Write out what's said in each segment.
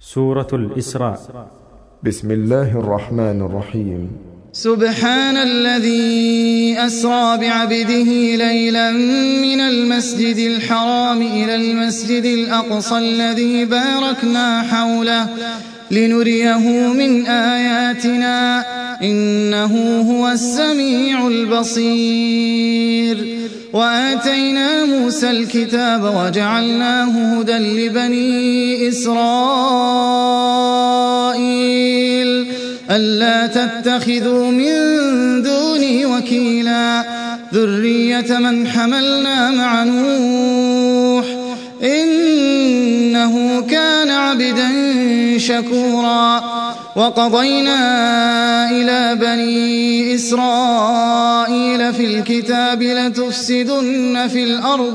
سورة الإسراء. بسم الله الرحمن الرحيم. سبحان الذي أسرى بعبده ليلا من المسجد الحرام إلى المسجد الأقصى الذي باركنا حوله لنريه من آياتنا إنه هو السميع البصير. وآتينا موسى الكتاب وجعلناه هدى لبني إسرائيل ألا تتخذوا من دوني وكيلا ذرية من حملنا مع نوح إنه كان عبدا شكورا. وقضينا إلى بني إسرائيل في الكتاب لتفسدن في الأرض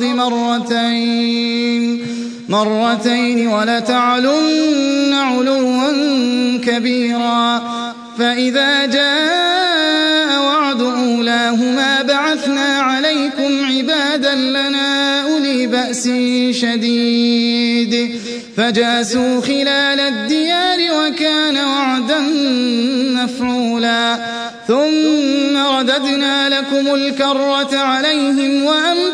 مرتين ولتعلن علوا كبيرا. فإذا جاء وعد أولاهما بعثنا عليكم عبادا لنا أولي بأس شديد فجاسوا خلال الديار وكان وعدا مفعولا. ثم رددنا لكم الكرة عليهم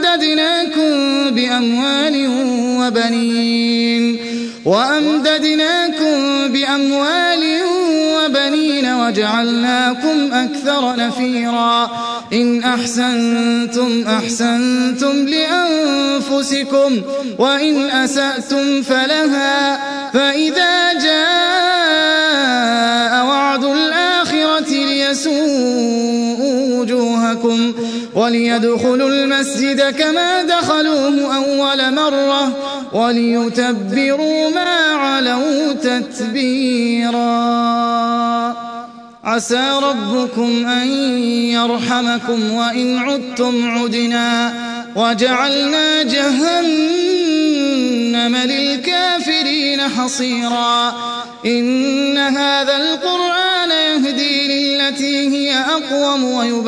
وأمددناكم بأموال وبنين وجعلناكم أكثر نفيرا. إن أحسنتم أحسنتم لأنفسكم وإن أسأتم فلها. فإذا جاء وعد الآخرة ليسوءوا وجوهكم وليدخلوا المسجد كما دخلوه أول مرة وليتبروا ما علوا تتبيرا. عسى ربكم أن يرحمكم وإن عدتم عدنا وجعلنا جهنم للكافرين حصيرا. إن هذا القرآن يهدي للتي هي أقوم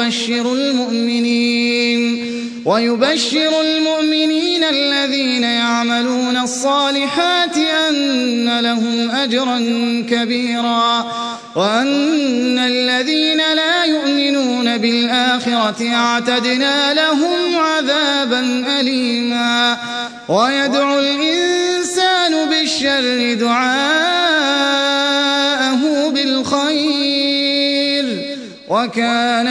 ويبشر المؤمنين الذين يعملون الصالحات أن لهم أجرا كبيرا وأن الذين لا يؤمنون بالآخرة اعتدنا لهم عذابا أليما. ويدعو الإنسان بالشر دعاءه بالخير وكان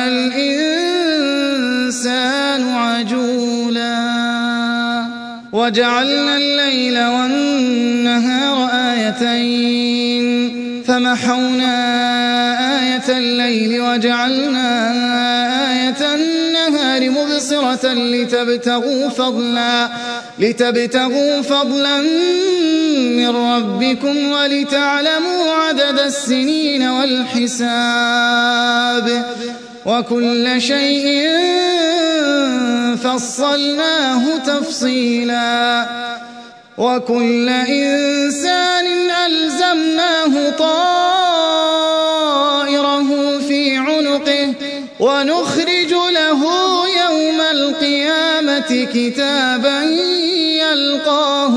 الإنسان عجولا. وجعلنا الليل والنهار آيتين فمحونا آية الليل وجعلنا آية النهار مبصرة لتبتغوا فضلا من ربكم ولتعلموا عدد السنين والحساب وكل شيء فصلناه تفصيلا. وكل إنسان ألزمناه طائره في عنقه ونخرج له يوم القيامة كتابا يلقاه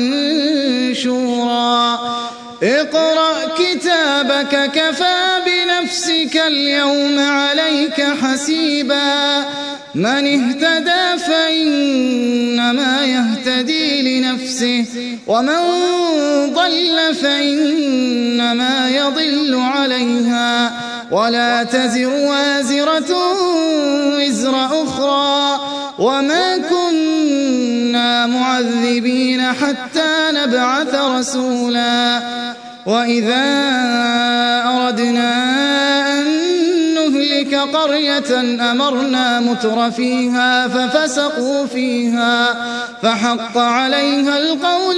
منشورا. اقرأ كتابك كفى بنفسك اليوم عليك حسيبا. من اهتدى فإنما يهتدي لنفسه ومن ضل فإنما يضل عليها ولا تزر وازرة وزر أخرى وما كنا معذبين حتى نبعث رسولا. وإذا أردنا أن نهلك قرية أمرنا متر فيها ففسقوا فيها فحق عليها القول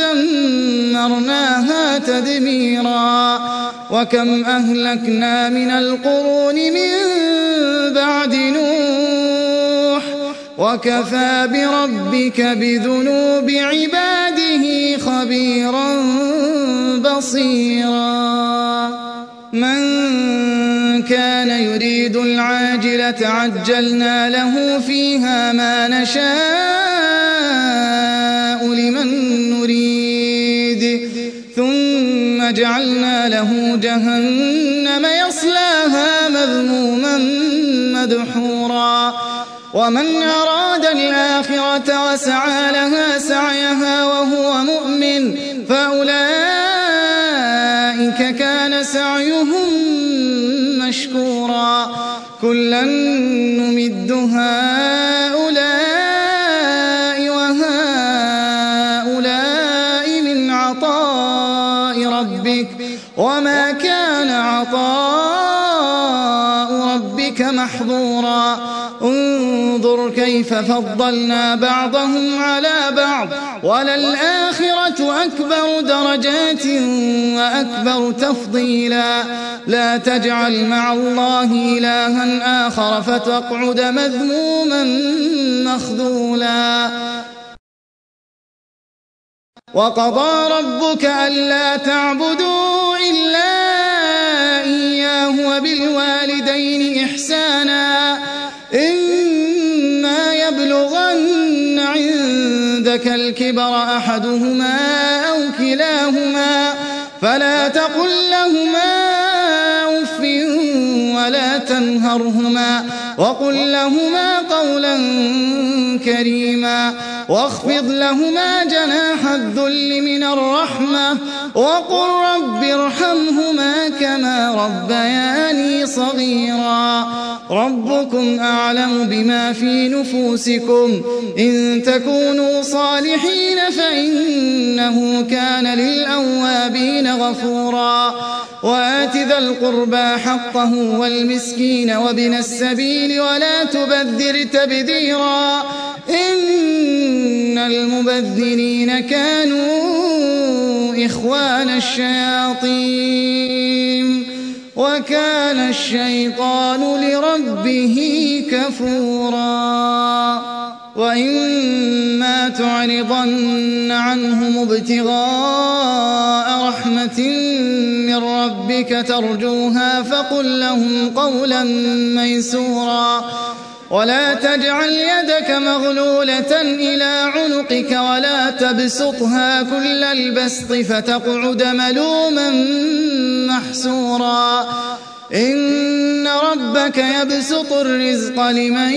فدمرناها تدميرا. وكم أهلكنا من القرون من بعد نوح وكفى بربك بذنوب عباده خبيرا بصيرا. من كان يريد العاجلة عجلنا له فيها ما نشاء لمن نريد ثم ثم جعلنا له جهنم يصلاها مذموما مدحورا ومن أراد الآخرة وسعى لها سعيها وهو مؤمن فأولئك كان سعيهم مشكورا كلا نمد هؤلاء وهؤلاء من عطاء ربك وما كان عطاء ربك محظورا انظر كيف فضلنا بعضهم على بعض وللآخرة أكبر درجات وأكبر تفضيلا لا تجعل مع الله إلها آخر فتقعد مذموما مخذولا وقضى ربك ألا تعبدوا إلا إياه وبالوالدين إحسانا إما يبلغن عندك الكبر أحدهما أو كلاهما فلا تقل لهما أف ولا تنهرهما وقل لهما قولا كريما واخفض لهما جناح الذل من الرحمة وقل رب ارحمهما كما ربياني صغيرا ربكم أعلم بما في نفوسكم إن تكونوا صالحين فإنه كان للأوابين غفورا وآت ذا القربى حقه والمسكين وابن السبيل ولا تبذر تبذيرا إن المبذرين كانوا إخوان الشياطين وكان الشيطان لربه كفورا وإما تعرضن عنهم ابتغاء رحمة من ربك ترجوها فقل لهم قولا ميسورا ولا تجعل يدك مغلولة إلى عنقك ولا تبسطها كل البسط فتقعد ملوما محسورا إن ربك يبسط الرزق لمن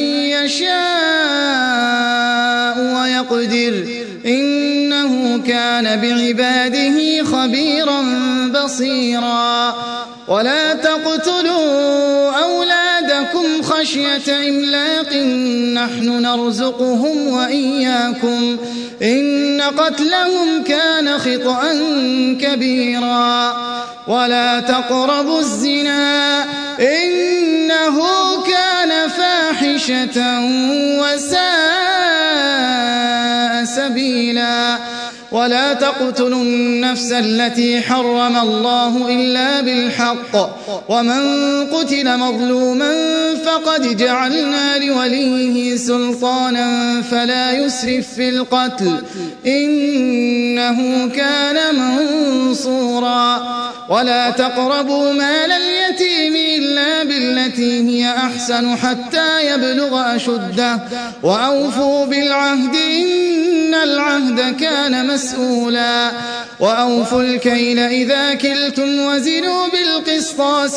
يشاء ويقدر إنه كان بعباده خبيرا بصيرا ولا تقتلوا أولادكم خشية إملاق نحن نرزقهم وإياكم إن قتلهم كان خطأ كبيرا ولا تقربوا الزنا إنه كان فاحشة وساء سبيلا ولا تقتلوا النفس التي حرم الله إلا بالحق ومن قتل مظلوما فقد جعلنا لوليه سلطانا فلا يسرف في القتل إنه كان منصورا ولا تقربوا مال اليتيم إلا بالتي هي أحسن حتى يبلغ أشده وأوفوا بالعهد إن العهد كان مسؤولا وأوفوا الكيل إذا كلتم وزنوا بالقسطاس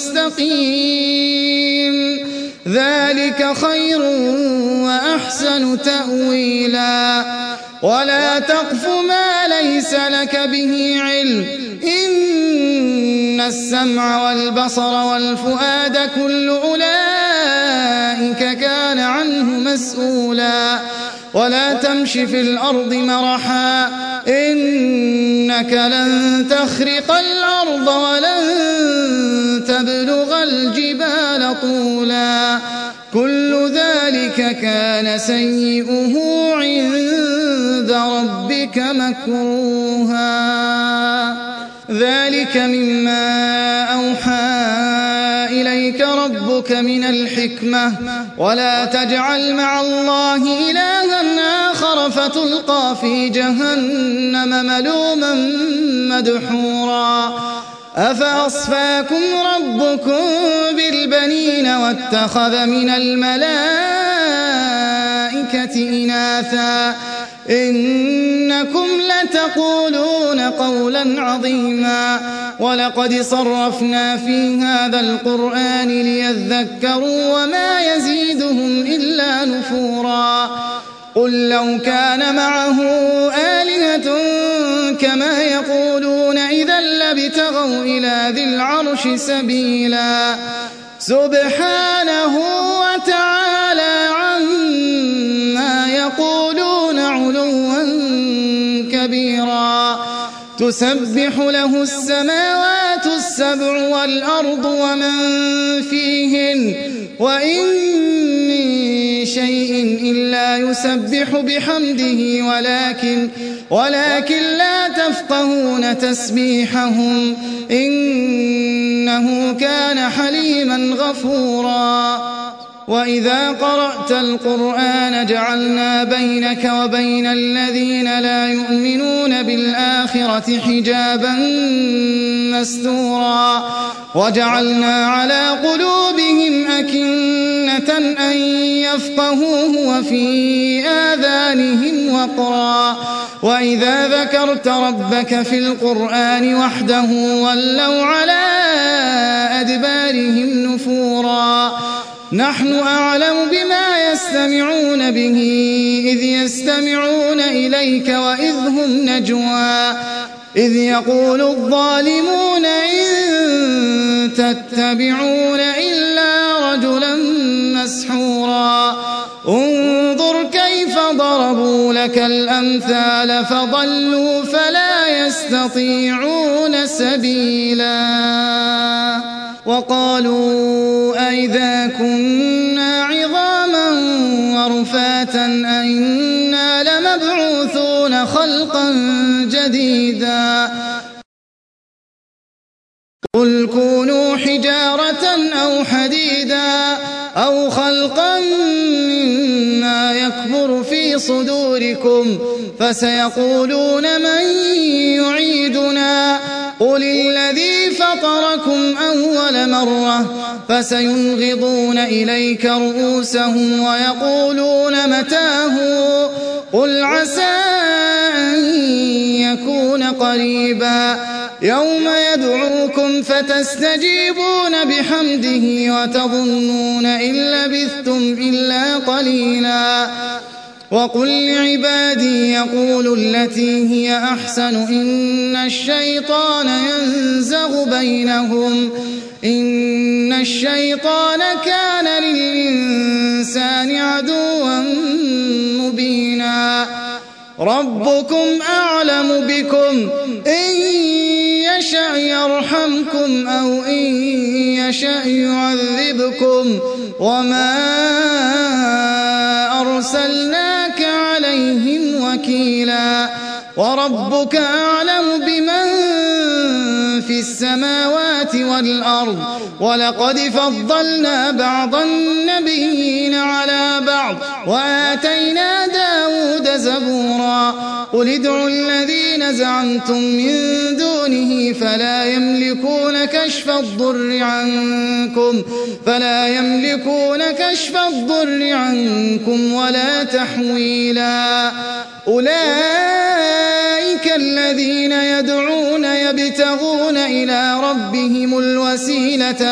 المستقيم ذلك خير وأحسن تأويلا ولا تقف ما ليس لك به علم إن السمع والبصر والفؤاد كل أولئك كان عنه مسؤولا ولا تمش في الأرض مرحا إنك لن تخرق الأرض ولن تبلغ الجبال طولا كل ذلك كان سيئه عند ربك مكروها ذلك مما أوحى إليك ربك من الحكمة ولا تجعل مع الله إلها آخر فتلقى في جهنم ملوما مدحورا أفأصفاكم ربكم بالبنين واتخذ من الملائكة إناثا إنكم لتقولون قولا عظيما ولقد صرفنا في هذا القرآن ليذكروا وما يزيدهم إلا نفورا قل لو كان معه آلهة كما يقولون إذا لابتغوا إلى ذي العرش سبيلا سبحانه وتعالى عما يقولون علوا كبيرا تسبح له السماوات السبع والأرض ومن فيهن وإن من شيء إلا يسبح بحمده ولكن لا تفقهون تسبيحهم إنه كان حليما غفورا وإذا قرأت القرآن جعلنا بينك وبين الذين لا يؤمنون بالآخرة حجابا مستورا وجعلنا على قلوبهم أكنة أن يفقهوه وفي آذانهم وقرا وإذا ذكرت ربك في القرآن وحده ولوا على أدبارهم نفورا نحن أعلم بما يستمعون به إذ يستمعون إليك وإذ هم نجوى إذ يقول الظالمون إن تتبعون إلا رجلا مسحورا انظر كيف ضربوا لك الأمثال فضلوا فلا يستطيعون سبيلا وقالوا أئذا كنا عظاما ورفاتا أئنا لمبعوثون خلقا جديدا قل كونوا حجارة أو حديدا أو خلقا مما يكبر في صدوركم فسيقولون من يعيدنا قل الذي فطركم أول مرة فسينغضون إليك رؤوسهم ويقولون متاه قل عسى أن يكون قريبا يوم يدعوكم فتستجيبون بحمده وتظنون إن لبثتم إلا قليلا وقل لعبادي يقولوا التي هي أحسن إن الشيطان ينزغ بينهم إن الشيطان كان للإنسان عدوا مبينا ربكم أعلم بكم إن يشأ يرحمكم أو إن يشأ يعذبكم وما أرسلناك عليهم وكيلا وربك أعلم بمن في السماوات والأرض ولقد فضلنا بعض النبيين على بعض وآتينا داود زبورا قل ادعوا الذين زعمتم من دونه فلا يملكون كشف الضر عنكم ولا تحويلا أولئك الذين يدعون يبتغون إلى ربهم الوسيلة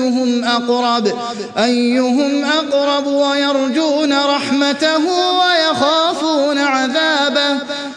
أيهم أقرب ويرجون رحمته ويخافون عذابه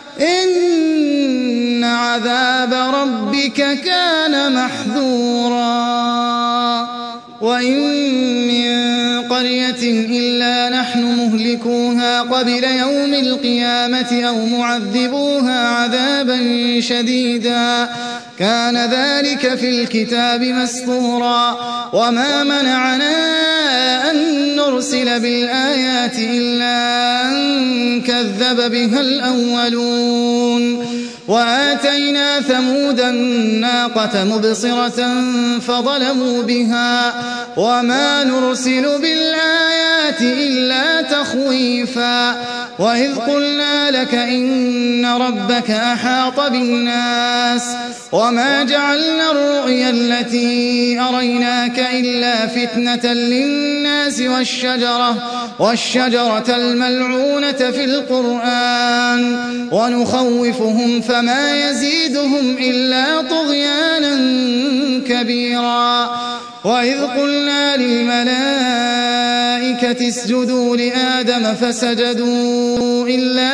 إن عذاب ربك كان محذورا وإن من قرية إلا نحن مهلكوها قبل يوم القيامة أو معذبوها عذابا شديدا كان ذلك في الكتاب مسطورا وما منعنا أن نرسل بالآيات إلا أن كذب بها الأولون وآتينا ثمود الناقة مبصرة فظلموا بها وما نرسل بالآيات إلا تخويفا وإذ قلنا لك إن ربك أحاط بالناس وما جعلنا الرؤيا التي أريناك إلا فتنة للناس والشجرة الملعونة في القرآن ونخوفهم فما يزيدهم إلا طغيانا كبيرا وإذ قلنا للملائكة اسجدوا لآدم فسجدوا إلا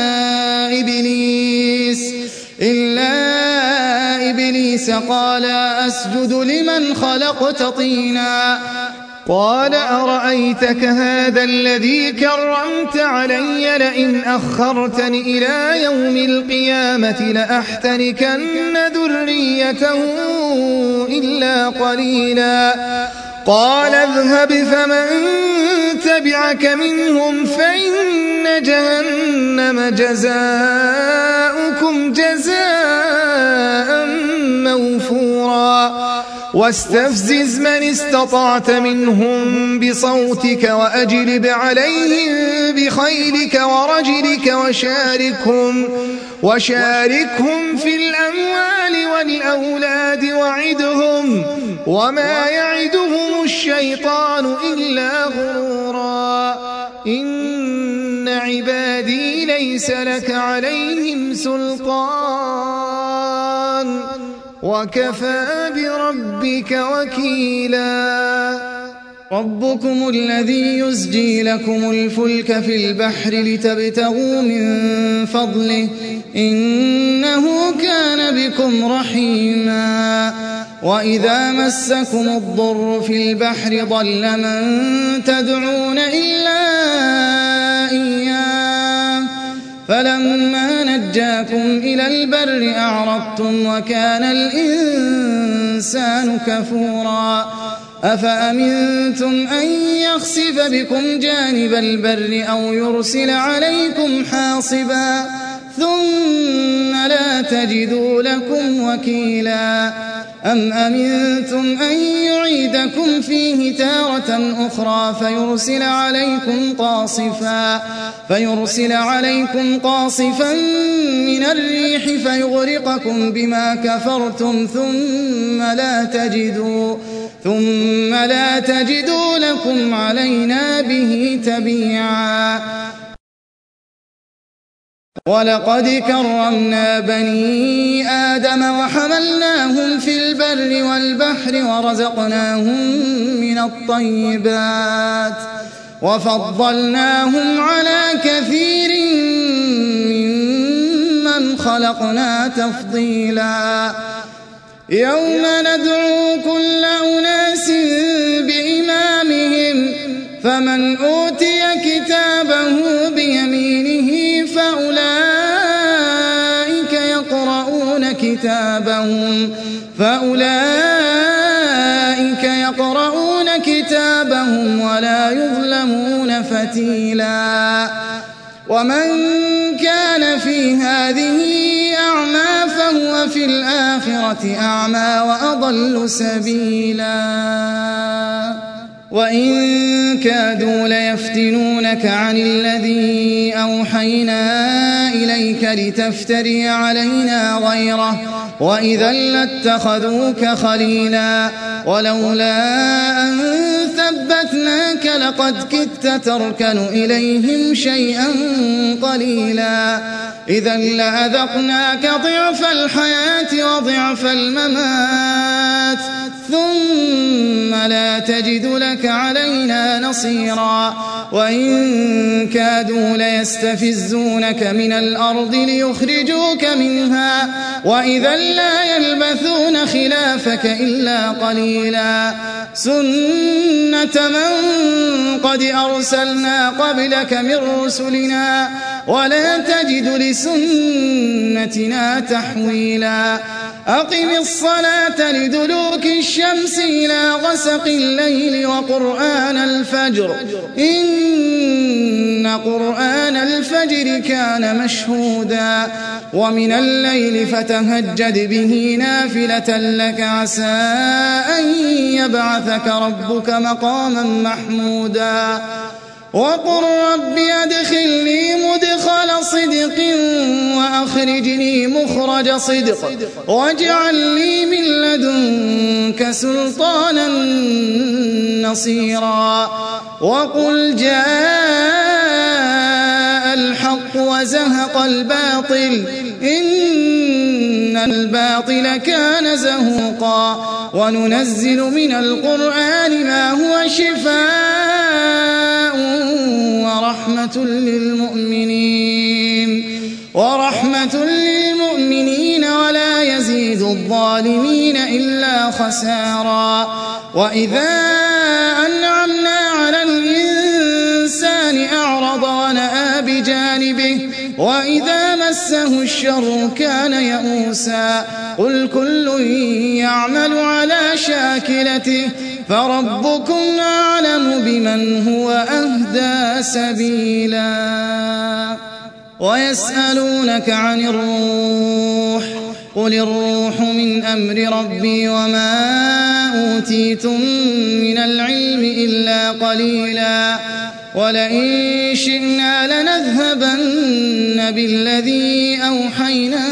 إبليس قال أسجد لمن خلقت طينا قال أرأيتك هذا الذي كرمت علي لئن أخرتني إلى يوم القيامة لأحتركن ذريته إلا قليلا قال اذهب فمن تبعك منهم فإن جهنم جزاؤكم جزاء موفورا واستفزز من استطعت منهم بصوتك وأجلب عليهم بخيلك ورجلك وشاركهم في الأموال والأولاد وعدهم وما يعدهم الشيطان إلا غرورا إن عبادي ليس لك عليهم سلطان وكفى بربك وكيلا ربكم الذي يزجي لكم الفلك في البحر لتبتغوا من فضله إنه كان بكم رحيما وإذا مسكم الضر في البحر ضل من تدعون إلا إياه فلما نجاكم إلى البر أعرضتم وكان الإنسان كفورا أفأمنتم أن يخسف بكم جانب البر أو يرسل عليكم حاصبا ثم لا تجدوا لكم وكيلا أم أمنتم أن يعيدكم فيه تارة أخرى فيرسل عليكم قاصفا من الريح فيغرقكم بما كفرتم ثم لا تجدوا لكم علينا به تبيعا ولقد كرمنا بني آدم وحملناهم في البر والبحر ورزقناهم من الطيبات وفضلناهم على كثير ممن خلقنا تفضيلا يوم ندعو كل أناس بإمامهم فمن أوتي كتابه بيمينه فأولئك يقرؤون كتابهم ولا يظلمون فتيلا ومن كان في هذه أعمى فهو في الآخرة أعمى وأضل سبيلا وإن كادوا ليفتنونك عن الذي أوحينا إليك لتفتري علينا غيره وإذا لاتخذوك خليلا ولولا أن ثبتناك لقد كدت تركن إليهم شيئا قليلا إذا لأذقناك ضعف الحياة وضعف الممات ثم لا تجد لك علينا نصيرا وإن كادوا ليستفزونك من الأرض ليخرجوك منها وإذا لا يلبثون خلافك إلا قليلا سنة من قد أرسلنا قبلك من رسلنا ولا تجد لسنتنا تحويلا أقم الصلاة لدلوك الشمس إلى غسق الليل وقرآن الفجر إن قرآن الفجر كان مشهودا ومن الليل فتهجد به نافلة لك عسى أن يبعثك ربك مقاما محمودا وقل رب أدخلني مدخل صدق وأخرجني مخرج صدق واجعل لي من لدنك سلطانا نصيرا وقل جاء الحق وزهق الباطل إن الباطل كان زهوقا وننزل من القرآن ما هو شفاء ورحمة للمؤمنين ولا يزيد الظالمين إلا خسارا وإذا أنعمنا على الإنسان أعرض ونأى بجانبه وإذا مسه الشر كان يئوسا قل كل يعمل على شاكلته فربكم أعلم بمن هو أهدى سبيلا ويسألونك عن الروح قل الروح من أمر ربي وما أوتيتم من العلم إلا قليلا ولئن شئنا لنذهبن بالذي أوحينا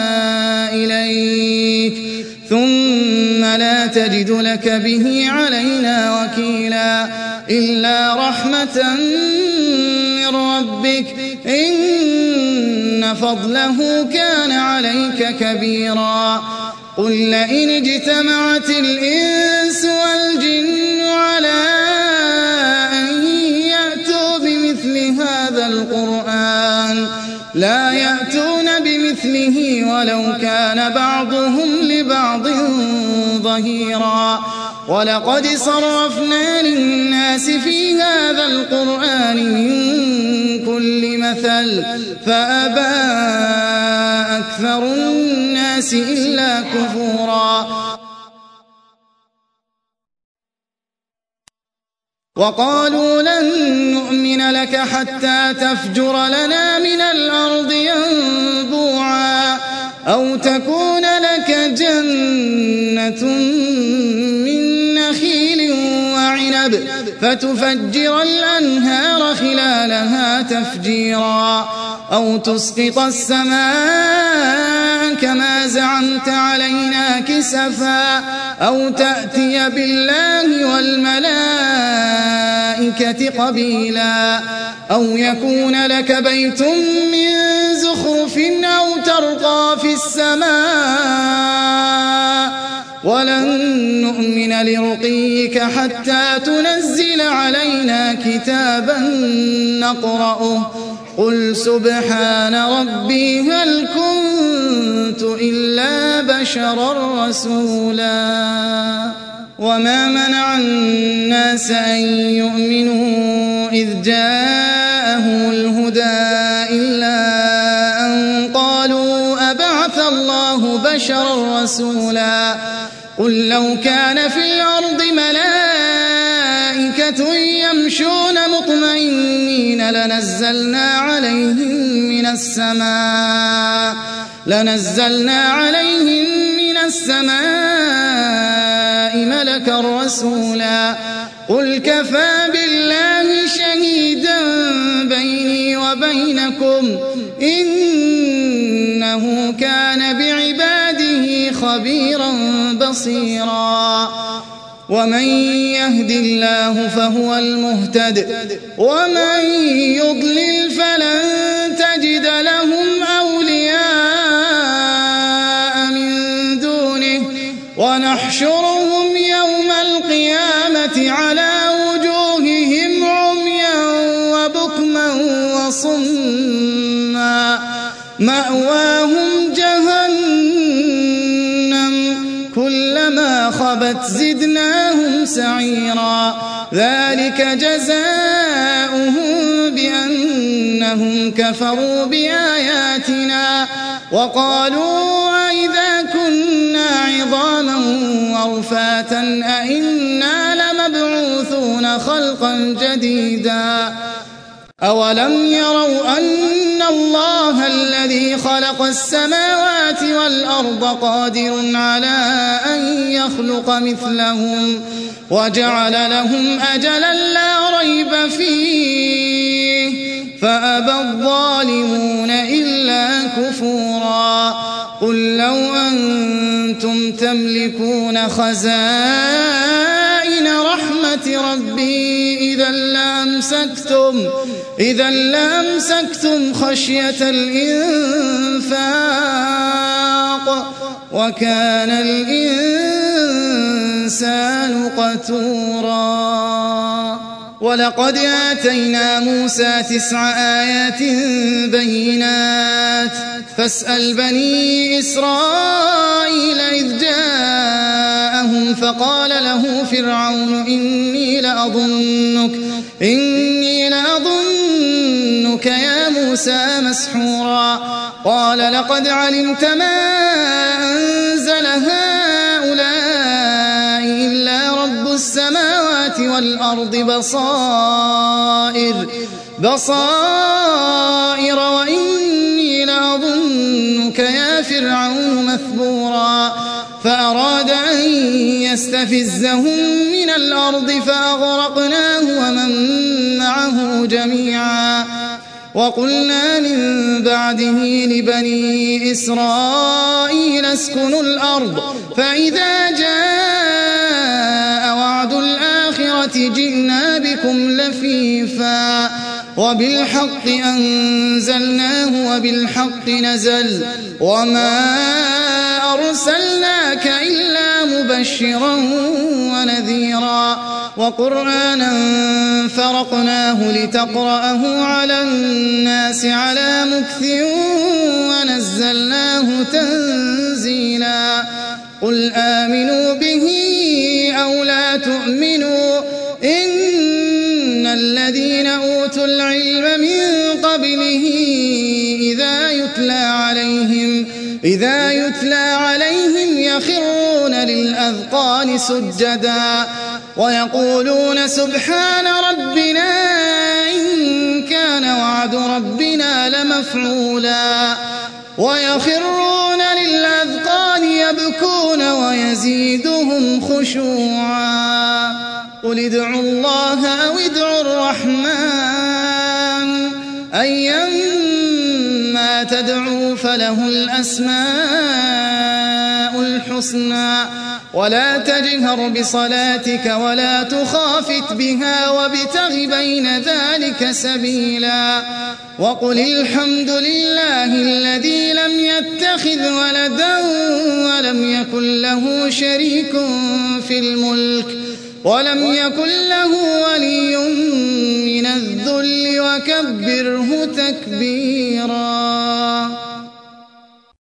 إليك ثم لا تجد لك به علينا وكيلا إلا رحمة من ربك إن فضله كان عليك كبيرا قل لئن اجتمعت الإنس والجن على أن يأتوا بمثل هذا القرآن لا يأتون بمثله ولو كان بعضهم لبعض ظهيرا ولقد صرفنا للناس في هذا القرآن من كل مثل فأبى أكثر الناس إلا كفورا وقالوا لن نؤمن لك حتى تفجر لنا من الأرض ينبوعا أو تكون لك جنة من نخيل وعنب فتفجر الأنهار خلالها تفجيرا أو تسقط السماء كما زعمت علينا كسفا أو تأتي بالله والملائكة قبيلا أو يكون لك بيت من زخرف أو ترقى في السماء ولن نؤمن لرقيك حتى تنزل علينا كتابا نقرأه قل سبحان ربي هل كنت إلا بشرا رسولا وما منع الناس أن يؤمنوا إذ جاءهم الهدى إلا أن قالوا أبعث الله بشرا رسولا قل لو كان في الأرض ملائكة يمشون مطمئنين لنزلنا عليهم من السماء ملكا رسولا قل كفى بالله شهيدا بيني وبينكم إنه كان بعباده خبيرا بصيرا ومن يهد الله فهو المهتد ومن يضلل فلن تجد لهم أولياء من دونه ونحشرهم يوم القيامة على وجوههم عميا وبكما وصما مأواهم جهنم كلما خبت زدناهم سعيرا ذلك جزاؤهم بأنهم كفروا بآياتنا وقالوا أئذا كنا عظاما ورفاتا أئنا لمبعوثون خلقا جديدا أولم يروا أن الله الذي خلق السماوات والأرض قادر على أن يخلق مثلهم وجعل لهم أجلا لا ريب فيه فأبى الظالمون إلا كفورا قل لو أنتم تملكون خزائن رحمة ربي إذا لأمسكتم خشية الإنفاق وكان الإنسان قتورا ولقد آتينا موسى 9 آيات بينات فاسأل بني إسرائيل إذ جاءهم فقال له فرعون إني لأظنك يا موسى مسحورا قال لقد علمت ما أنزل هؤلاء إلا رب السماوات والأرض بصائر وإني لأظنك يا فرعون مثبورا فأراد أن يستفزهم من الأرض فأغرقناه ومن معه جميعا وقلنا من بعده لبني إسرائيل اسكنوا الأرض فإذا جاء وعد الآخرة جئنا بكم لفيفا وبالحق أنزلناه وبالحق نزل وما أرسلناك إلا مبشرا ونذيرا وقرآنا فرقناه لتقرأه على الناس على مكث ونزلناه تنزيلا قل آمنوا به أو لا تؤمنوا إن الذين أوتوا العلم من قبله إذا يتلى عليهم يخرون للأذقان سجدا ويقولون سبحان ربنا إن كان وعد ربنا لمفعولا ويخرون للأذقان يبكون ويزيدهم خشوعا قل ادعوا الله أو ادعوا الرحمن أيما تدعوا فله الأسماء الحسنى ولا تجهر بصلاتك ولا تخافت بها وابتغ بين ذلك سبيلا وقل الحمد لله الذي لم يتخذ ولدا ولم يكن له شريك في الملك ولم يكن له ولي من الذل وكبره تكبيرا